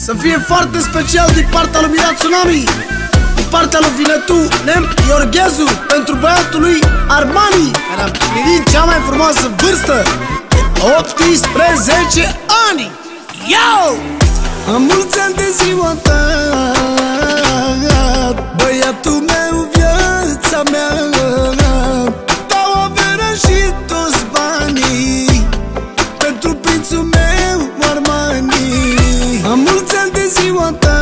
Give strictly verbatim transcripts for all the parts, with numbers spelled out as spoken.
să fie foarte special din partea lui Mirat Tsunami, din partea lui Vinetu Nem Iorghezu, pentru băiatul lui Armani, care a plinit cea mai frumoasă vârstă, optsprezece ani. Yo! Am mulți ani de ziua ta, băiatul meu, viața mea. Dau averea și toți banii pentru prințul meu Armani. Am mulți ani de ziua ta,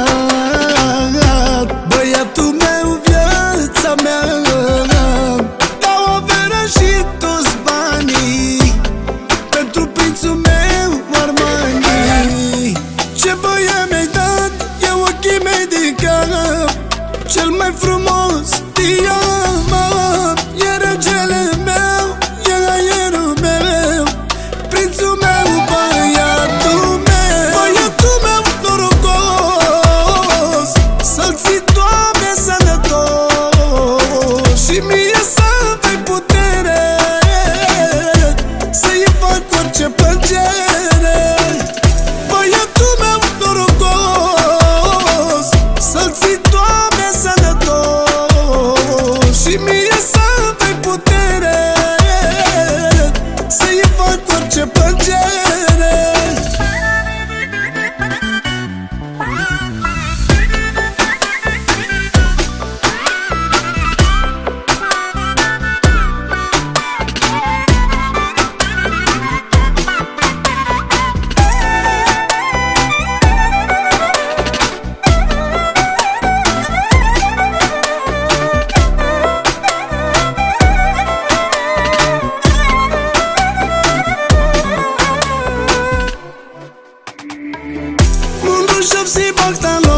băiatul meu, viața mea. Dau averea și toți banii pentru prințul meu Armani. Ce băiat mi-ai dat, e ochii mei din cap, cel mai frumos diamant. E regele meu, e aerul meu, prințul meu, băiatul meu. Băiatul meu norocos, să-l ții, Doamne, sănătos, și mie să-mi dai putere să-i fac orice plăcere. Băiatul meu norocos, să-l ții, Doamne, sănătos, și mie să-mi dai putere să-i fac orice plăcere. Mundul șop si bag talon,